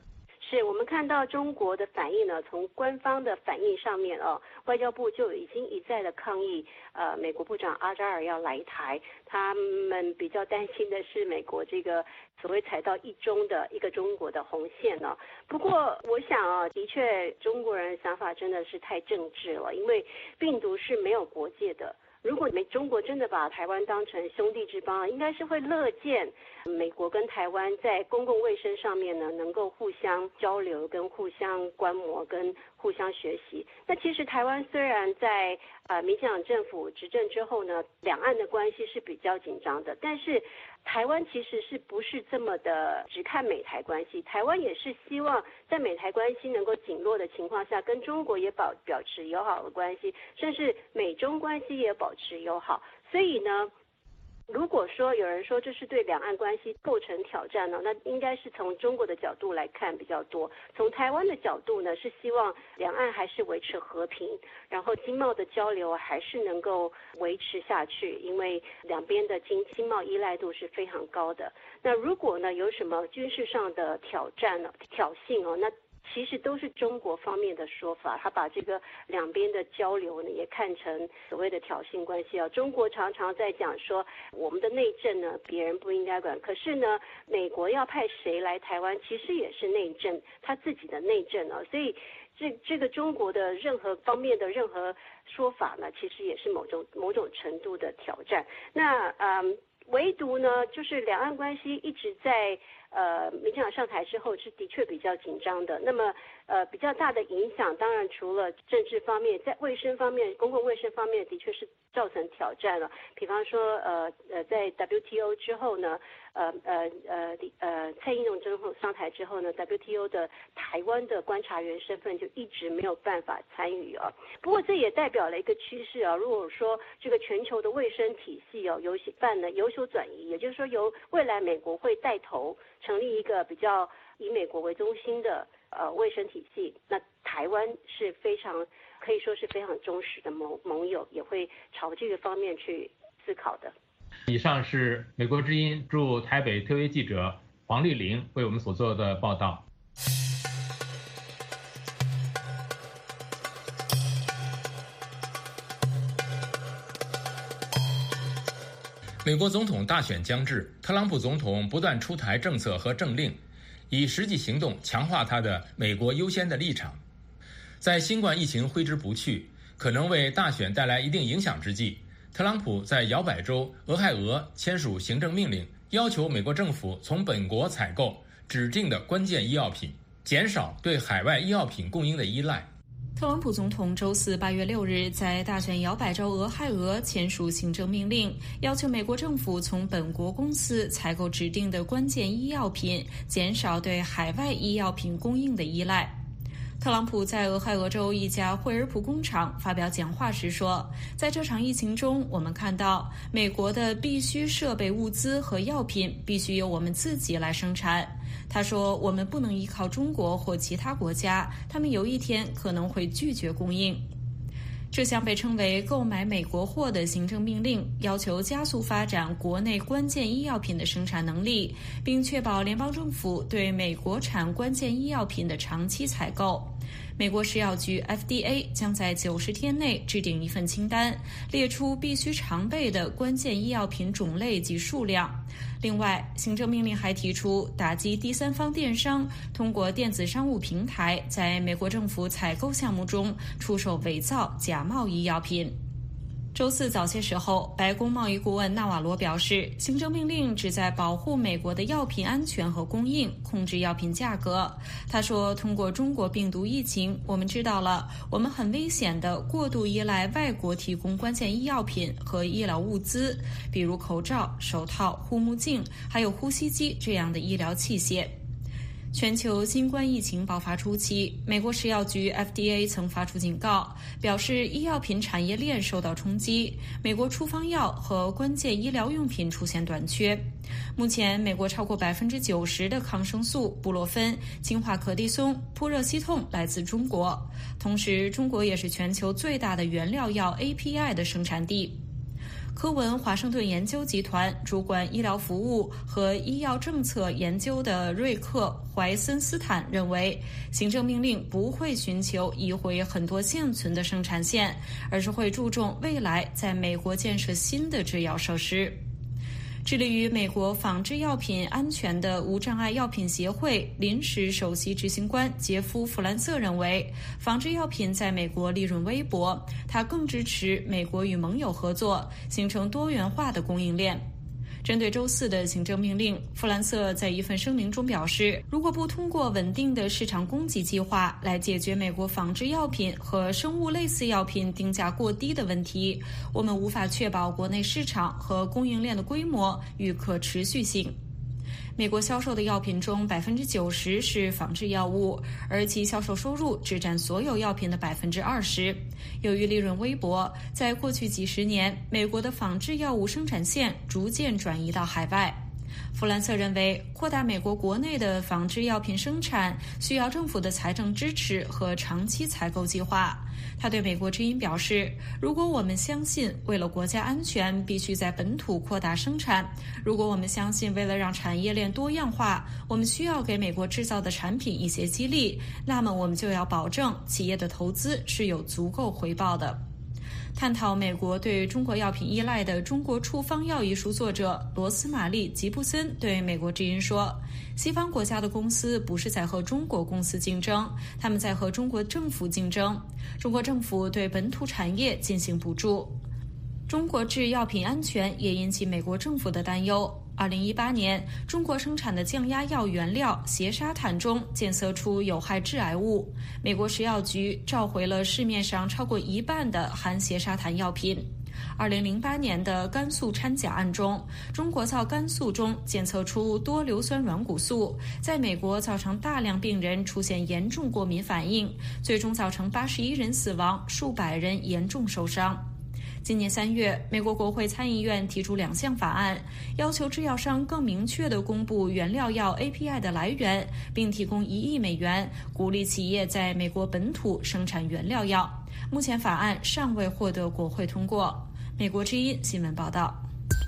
是我们看到中国的反应呢，从官方的反应上面哦，外交部就已经一再的抗议，呃，美国部长阿扎尔要来台，他们比较担心的是美国这个所谓踩到一中的一个中国的红线呢、哦。不过我想啊，的确中国人想法真的是太政治了，因为病毒是没有国界的。如果美中国真的把台湾当成兄弟之邦，应该是会乐见美国跟台湾在公共卫生上面呢，能够互相交流、跟互相观摩、跟互相学习。那其实台湾虽然在呃民进党政府执政之后呢，两岸的关系是比较紧张的，但是台湾其实是不是这么的只看美台关系？台湾也是希望在美台关系能够紧落的情况下，跟中国也保保持友好的关系，甚至美中关系也保持友好。所以呢，如果说有人说这是对两岸关系构成挑战呢，那应该是从中国的角度来看比较多。从台湾的角度呢，是希望两岸还是维持和平，然后经贸的交流还是能够维持下去，因为两边的经经贸依赖度是非常高的。那如果呢有什么军事上的挑战呢、挑衅哦，那其实都是中国方面的说法，他把这个两边的交流呢也看成所谓的挑衅关系啊。中国常常在讲说我们的内政呢别人不应该管，可是呢美国要派谁来台湾，其实也是内政，他自己的内政啊。所以这这个中国的任何方面的任何说法呢，其实也是某种某种程度的挑战。那嗯，唯独呢就是两岸关系一直在。呃，民进党上台之后是的确比较紧张的。那么，呃，比较大的影响，当然除了政治方面，在卫生方面、公共卫生方面，的确是造成挑战了。比方说，呃呃，在 W T O 之后呢，呃呃呃呃，蔡英文之后上台之后呢 ，W T O 的台湾的观察员身份就一直没有办法参与啊。不过这也代表了一个趋势啊。如果说这个全球的卫生体系哦有办呢有所转移，也就是说由未来美国会带头。成立一个比较以美国为中心的呃卫生体系，那台湾是非常可以说是非常忠实的盟盟友，也会朝这个方面去思考的。 以上是美国之音驻台北特约记者黄丽玲为我们所做的报道。美国总统大选将至，特朗普总统不断出台政策和政令，以实际行动强化他的美国优先的立场。在新冠疫情挥之不去，可能为大选带来一定影响之际，特朗普在摇摆州俄亥俄签署行政命令，要求美国政府从本国采购指定的关键医药品，减少对海外医药品供应的依赖。 特朗普总统周四八月六日在大选摇摆州俄亥俄签署行政命令，要求美国政府从本国公司采购指定的关键医药品，减少对海外医药品供应的依赖。特朗普在俄亥俄州一家惠而浦工厂发表讲话时说，在这场疫情中，我们看到美国的必需设备物资和药品必须由我们自己来生产。他说，我们不能依靠中国或其他国家，他们有一天可能会拒绝供应。这项被称为购买美国货的行政命令，要求加速发展国内关键医药品的生产能力，并确保联邦政府对美国产关键医药品的长期采购。美国食药局 F D A 将在九十天内制定一份清单，列出必须常备的关键医药品种类及数量。另外，行政命令还提出打击第三方电商通过电子商务平台在美国政府采购项目中出售伪造、假冒医药品。周四早些时候，白宫贸易顾问纳瓦罗表示，行政命令旨在保护美国的药品安全和供应，控制药品价格。他说，通过中国病毒疫情，我们知道了我们很危险的过度依赖外国提供关键医药品和医疗物资，比如口罩、手套、护目镜，还有呼吸机这样的医疗器械。全球新冠疫情爆发初期，美国食药局 F D A 曾发出警告，表示医药品产业链受到冲击，美国处方药和关键医疗用品出现短缺。目前，美国超过百分之九十的抗生素、布洛芬、氢化可的松、扑热息痛来自中国，同时中国也是全球最大的原料药 A P I 的生产地。 科文华盛顿研究集团主管医疗服务和医药政策研究的瑞克·怀森斯坦认为，行政命令不会寻求移回很多现存的生产线，而是会注重未来在美国建设新的制药设施。致力于美国仿制药品安全的无障碍药品协会临时首席执行官杰夫·弗兰瑟认为，仿制药品在美国利润微薄，他更支持美国与盟友合作，形成多元化的供应链。针对周四的行政命令，弗兰瑟在一份声明中表示，如果不通过稳定的市场供给计划来解决美国仿制药品和生物类似药品定价过低的问题，我们无法确保国内市场和供应链的规模与可持续性。美国销售的药品中 百分之九十 是仿制药物，而其销售收入只占所有药品的 百分之二十。 由于利润微薄，在过去几十年，美国的仿制药物生产线逐渐转移到海外。弗兰瑟认为，扩大美国国内的仿制药品生产需要政府的财政支持和长期采购计划。他对美国之音表示，如果我们相信为了国家安全必须在本土扩大生产，如果我们相信为了让产业链多样化，我们需要给美国制造的产品一些激励，那么我们就要保证企业的投资是有足够回报的。探讨美国对中国药品依赖的《中国处方药》一书作者罗斯玛丽·吉布森对美国之音说，西方国家的公司不是在和中国公司竞争，他们在和中国政府竞争。中国政府对本土产业进行补助。中国制药品安全也引起美国政府的担忧。二零一八年，中国生产的降压药原料斜沙坦中检测出有害致癌物，美国食药局召回了市面上超过一半的含斜沙坦药品。二零零八年的甘肃掺假案中，中国造甘肃中检测出多硫酸软骨素，在美国造成大量病人出现严重过敏反应，最终造成八十一人死亡，数百人严重受伤。今年三月，美国国会参议院提出两项法案，要求制药商更明确地公布原料药 A P I 的来源，并提供一亿美元，鼓励企业在美国本土生产原料药。目前法案尚未获得国会通过。美国之音新闻报道。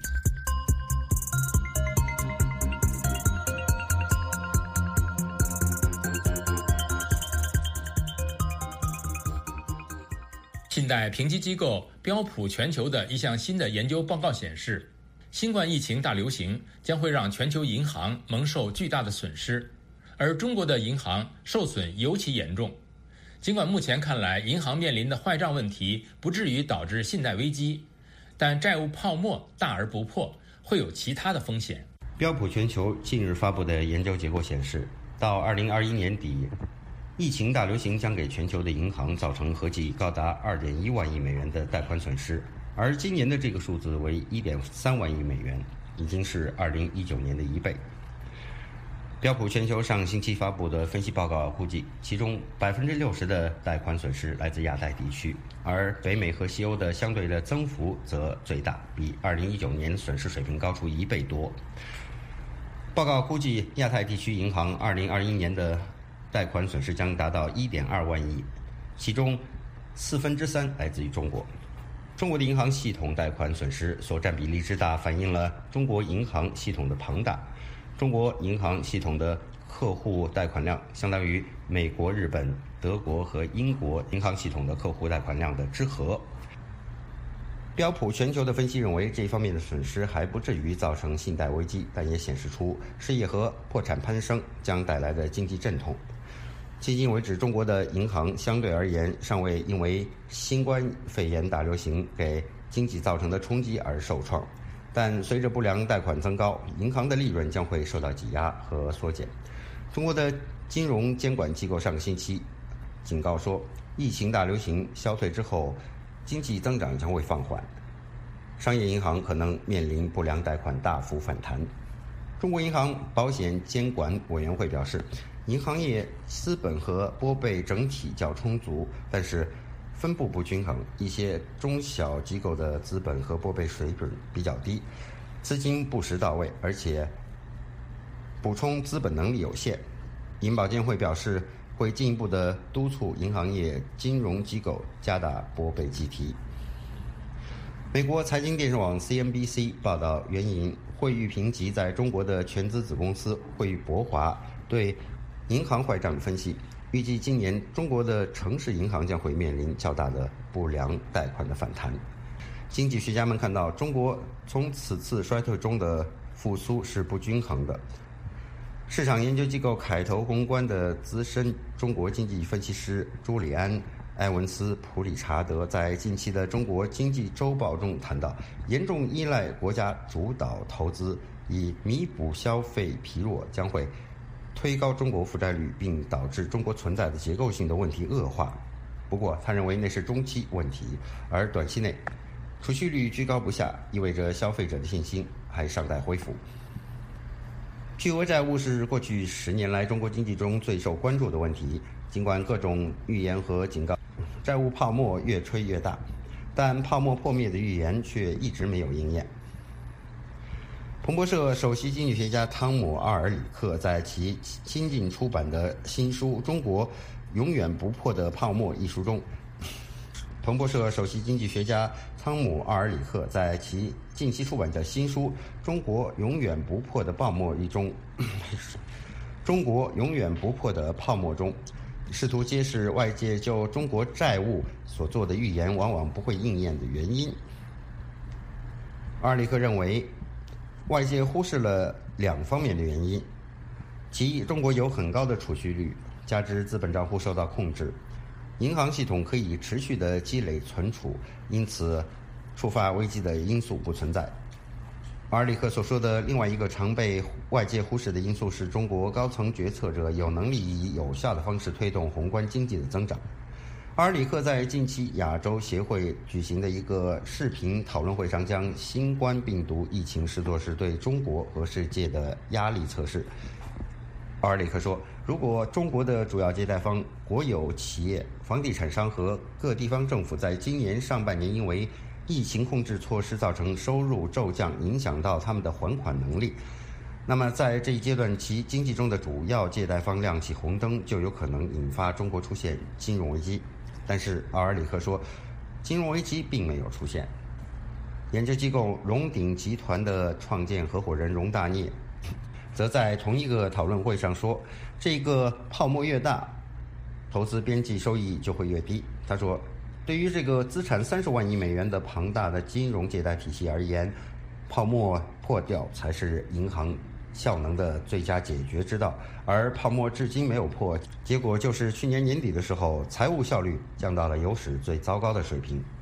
信贷评级机构标普全球的一项新的研究报告显示，新冠疫情大流行将会让全球银行蒙受巨大的损失，而中国的银行受损尤其严重。尽管目前看来银行面临的坏账问题不至于导致信贷危机，但债务泡沫大而不破，会有其他的风险。 标普全球近日发布的研究结果显示，到二零二一年底，疫情大流行将给全球的银行造成合计高达 二点一万亿美元的贷款损失，而今年的这个数字为 一点三万亿美元，已经是二零一九年的一倍。标普全球上星期发布的分析报告估计，其中 百分之六十 的贷款损失来自亚太地区，而北美和西欧的相对的增幅则最大，比二零一九年损失水平高出一倍多。报告估计，亚太地区银行二零二一年的贷款损失将达到 一点二万亿，其中四分之三来自于中国。中国的银行系统贷款损失所占比例之大，反映了中国银行系统的庞大。中国银行系统的客户贷款量相当于美国、日本、德国和英国银行系统的客户贷款量的之和。标普全球的分析认为，这方面的损失还不至于造成信贷危机，但也显示出失业和破产攀升将带来的经济阵痛。迄今为止，中国的银行相对而言尚未因为新冠肺炎大流行给经济造成的冲击而受创，但随着不良贷款增高，银行的利润将会受到挤压和缩减。中国的金融监管机构上个星期警告说，疫情大流行消退之后，经济增长将会放缓，商业银行可能面临不良贷款大幅反弹。中国银行保险监管委员会表示，银行业资本和拨备整体较充足，但是分布不均衡，一些中小机构的资本和拨备水准比较低，资金不时到位，而且补充资本能力有限。银保监会表示，会进一步的督促银行业金融机构加大拨备计提。 美国财经电视网 C N B C 报道援引惠誉评级在中国的全资子公司惠誉博华对银行坏账分析，预计今年中国的城市银行将会面临较大的不良贷款的反弹。经济学家们看到，中国从此次衰退中的复苏是不均衡的。市场研究机构凯投宏观的资深中国经济分析师朱里安·埃文斯·普理查德在近期的中国经济周报中谈到，严重依赖国家主导投资以弥补消费疲弱将会推高中国负债率，并导致中国存在的结构性的问题恶化。不过他认为那是中期问题，而短期内储蓄率居高不下，意味着消费者的信心还尚待恢复。巨额债务是过去十年来中国经济中最受关注的问题。尽管各种预言和警告债务泡沫越吹越大，但泡沫破灭的预言却一直没有应验。彭博社首席经济学家汤姆·奥尔里克在其新近出版的新书《中国永远不破的泡沫》一书中，彭博社首席经济学家汤姆·奥尔里克在其近期出版的新书《中国永远不破的泡沫》一中，中国永远不破的泡沫中，试图揭示外界就中国债务所做的预言往往不会应验的原因。奥尔里克认为，外界忽视了两方面的原因，其一，中国有很高的储蓄率，加之资本账户受到控制，银行系统可以持续的积累存储，因此触发危机的因素不存在。奥尔里克所说的另外一个常被外界忽视的因素是中国高层决策者有能力以有效的方式推动宏观经济的增长。奥尔里克在近期亚洲协会举行的一个视频讨论会上，将新冠病毒疫情视作是对中国和世界的压力测试。奥尔里克说，如果中国的主要借贷方、国有企业、房地产商和各地方政府在今年上半年因为疫情控制措施造成收入骤降，影响到他们的还款能力，那么在这一阶段，其经济中的主要借贷方亮起红灯，就有可能引发中国出现金融危机。但是奥尔里克说，金融危机并没有出现。研究机构荣鼎集团的创建合伙人荣大聂则在同一个讨论会上说，这个泡沫越大，投资边际收益就会越低。他说，对于这个资产三十万亿美元的庞大的金融借贷体系而言，泡沫破掉才是银行效能的最佳解决之道，而泡沫至今没有破，结果就是去年年底的时候，财务效率降到了有史最糟糕的水平。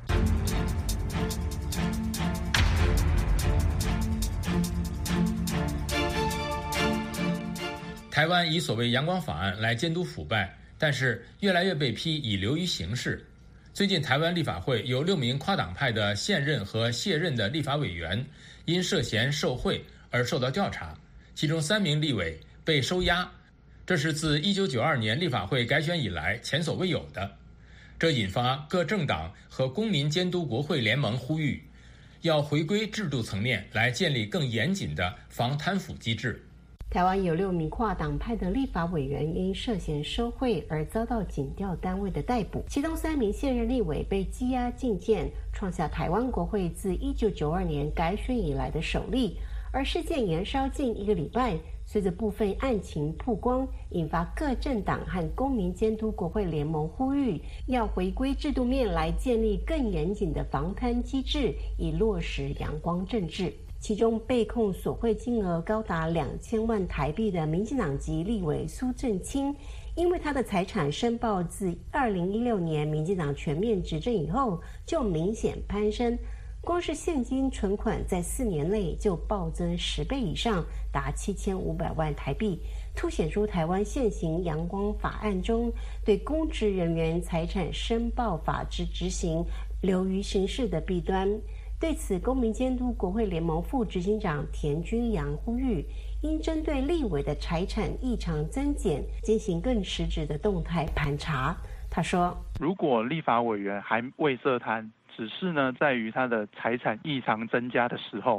台湾以所谓阳光法案来监督腐败，但是越来越被批以流于形式。最近台湾立法会有六名跨党派的现任和卸任的立法委员因涉嫌受贿而受到调查，其中三名立委被收押，这是自一九九二年立法会改选以来前所未有的。这引发各政党和公民监督国会联盟呼吁，要回归制度层面来建立更严谨的防贪腐机制。 台湾有六名跨党派的立法委员因涉嫌收贿而遭到检调单位的逮捕，其中三名现任立委被羁押禁见，创下台湾国会自一九九二年改选以来的首例。而事件延烧近一个礼拜，随着部分案情曝光，引发各政党和公民监督国会联盟呼吁，要回归制度面来建立更严谨的防贪机制，以落实阳光政治。其中被控索贿金额高达两千万台币的民进党籍立委苏震清，因为他的财产申报自二零一六年民进党全面执政以后就明显攀升，光是现金存款在四年内就暴增十倍以上，达七千五百万台币，凸显出台湾现行阳光法案中对公职人员财产申报法之执行流于形式的弊端。对此，公民监督国会联盟副执行长田君阳呼吁，应针对立委的财产异常增减进行更实质的动态盘查。他说， 如果立法委员还未涉贪，只是呢在于他的财产异常增加的时候，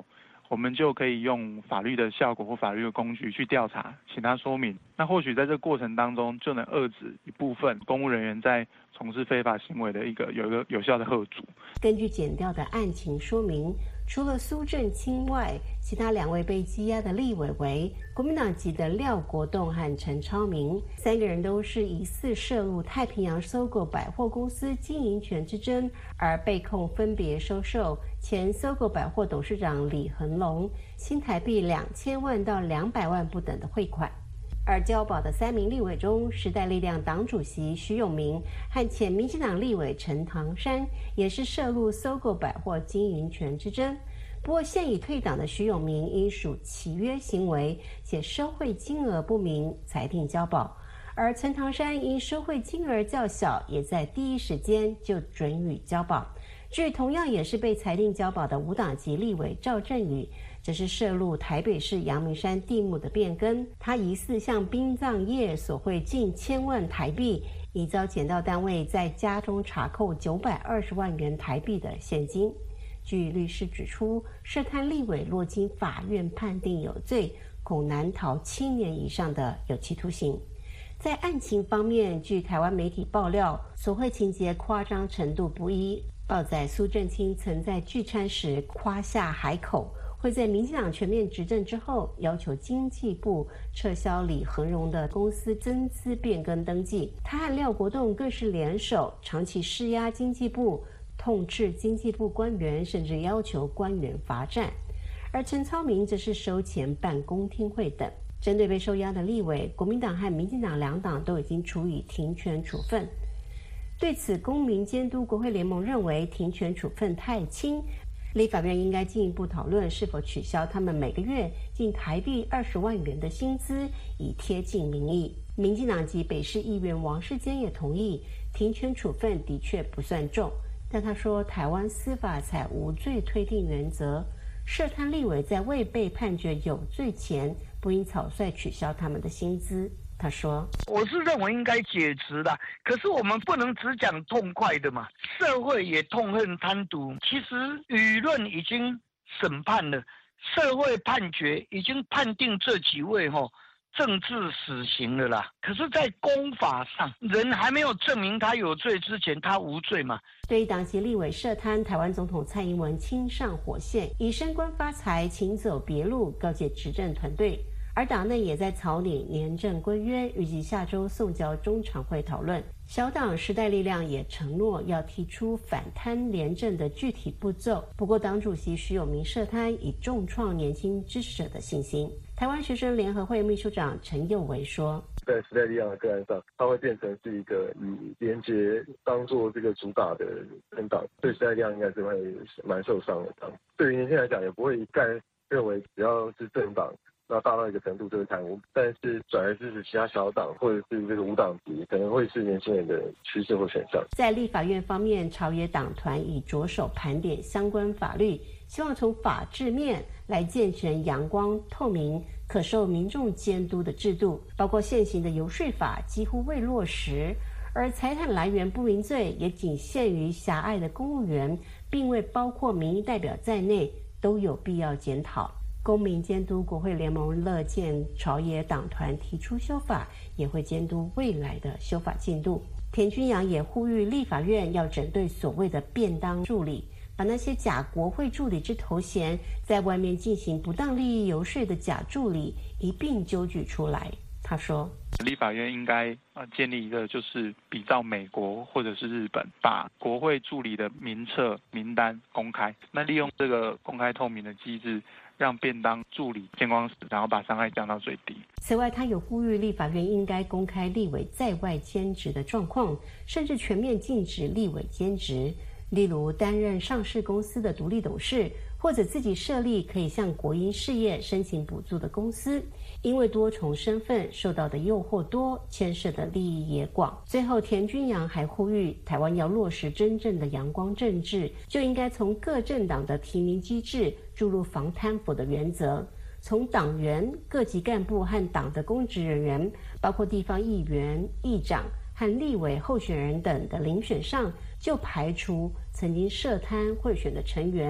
我们就可以用法律的效果或法律的工具去调查，请他说明。那或许在这个过程当中，就能遏制一部分公务人员在从事非法行为的一个有一个有效的吓阻。 根据检调的案情说明，除了苏正清外，其他两位被羁押的立委为国民党籍的廖国栋和陈超明，三个人都是疑似涉入太平洋搜狗百货公司经营权之争，而被控分别收受前搜狗百货董事长李恒龙新台币两千万到两百万不等的汇款。而交保的三名立委中，时代力量党主席徐永明和前民进党立委陈唐山也是涉入搜狗百货经营权之争。不过现已退党的徐永明因属契约行为且收贿金额不明，裁定交保，而陈唐山因收贿金额较小，也在第一时间就准予交保。至于同样也是被裁定交保的无党籍立委赵振宇，这是涉入台北市阳明山地目的变更，他疑似向殡葬业索贿近千万台币，已遭检调单位在家中查扣九百二十万元台币的现金。据律师指出，涉贪立委若经法院判定有罪，恐难逃七年以上的有期徒刑。在案情方面，据台湾媒体爆料，索贿情节夸张程度不一。报载苏正清曾在聚餐时夸下海口，会在民进党全面执政之后，要求经济部撤销李恒荣的公司增资变更登记。他和廖国栋更是联手，长期施压经济部，痛斥经济部官员，甚至要求官员罚站。而陈超明则是收钱办公听会等。针对被收押的立委，国民党和民进党两党都已经处以停权处分。对此，公民监督国会联盟认为停权处分太轻，立法院应该进一步讨论是否取消他们每个月近台币二十万元的薪资，以贴近民意。民进党籍北市议员王世坚也同意，停权处分的确不算重，但他说台湾司法采无罪推定原则，涉贪立委在未被判决有罪前，不应草率取消他们的薪资。他说：“ 我是认为应该解职的，可是我们不能只讲痛快的嘛。社会也痛恨贪渎，其实舆论已经审判了，社会判决已经判定这几位吼、哦、政治死刑了啦。可是，在公法上，人还没有证明他有罪之前，他无罪嘛。” 对于党籍立委涉贪，台湾总统蔡英文亲上火线，以升官发财，请走别路，告诫执政团队。而党内也在草拟年政规约，预计下周送交中常会讨论。小党时代力量也承诺要提出反贪廉政的具体步骤。不过，党主席徐永明涉贪已重创年轻支持者的信心。台湾学生联合会秘书长陈佑维说：“ 在时代力量的个案上，它会变成是一个以连结当做这个主打的政党，对时代力量应该是会蛮受伤的。对于年轻人来讲，也不会一概认为只要是政党。”那大到一个程度就是贪污，但是转而支持其他小党或者是这个无党籍，可能会是年轻人的趋势或选项。 在立法院方面，朝野党团已着手盘点相关法律，希望从法制面来健全阳光、透明、可受民众监督的制度，包括现行的游说法几乎未落实，而财产来源不明罪也仅限于狭隘的公务员，并未包括民意代表在内，都有必要检讨。公民监督国会联盟乐见朝野党团提出修法，也会监督未来的修法进度。田君阳也呼吁立法院要针对所谓的便当助理，把那些假国会助理之头衔在外面进行不当利益游说的假助理一并揪举出来。他说， 立法院应该呃建立一个就是比照美国或者是日本，把国会助理的名册名单公开，那利用这个公开透明的机制，让便当助理见光死，然后把伤害降到最低。 此外，他有呼吁立法院应该公开立委在外兼职的状况，甚至全面禁止立委兼职，例如担任上市公司的独立董事，或者自己设立可以向国营事业申请补助的公司，因为多重身份受到的诱惑多，牵涉的利益也广。最后，田君阳还呼吁台湾要落实真正的阳光政治，就应该从各政党的提名机制注入防贪腐的原则，从党员、各级干部和党的公职人员，包括地方议员、议长和立委候选人等的遴选上，就排除曾经涉贪贿选的成员，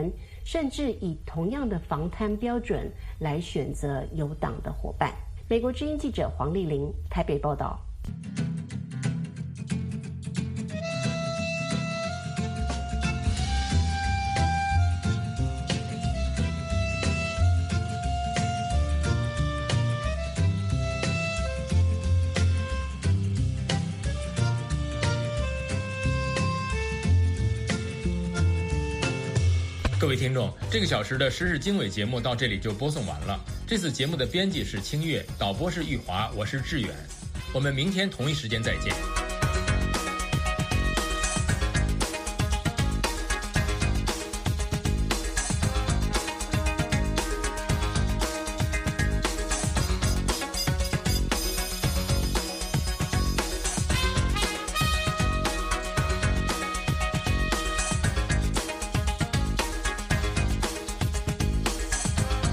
甚至以同样的防贪标准来选择有党的伙伴。美国之音记者黄丽玲台北报道。 各位听众，这个小时的时事经纬节目到这里就播送完了。这次节目的编辑是清月，导播是玉华，我是志远。我们明天同一时间再见。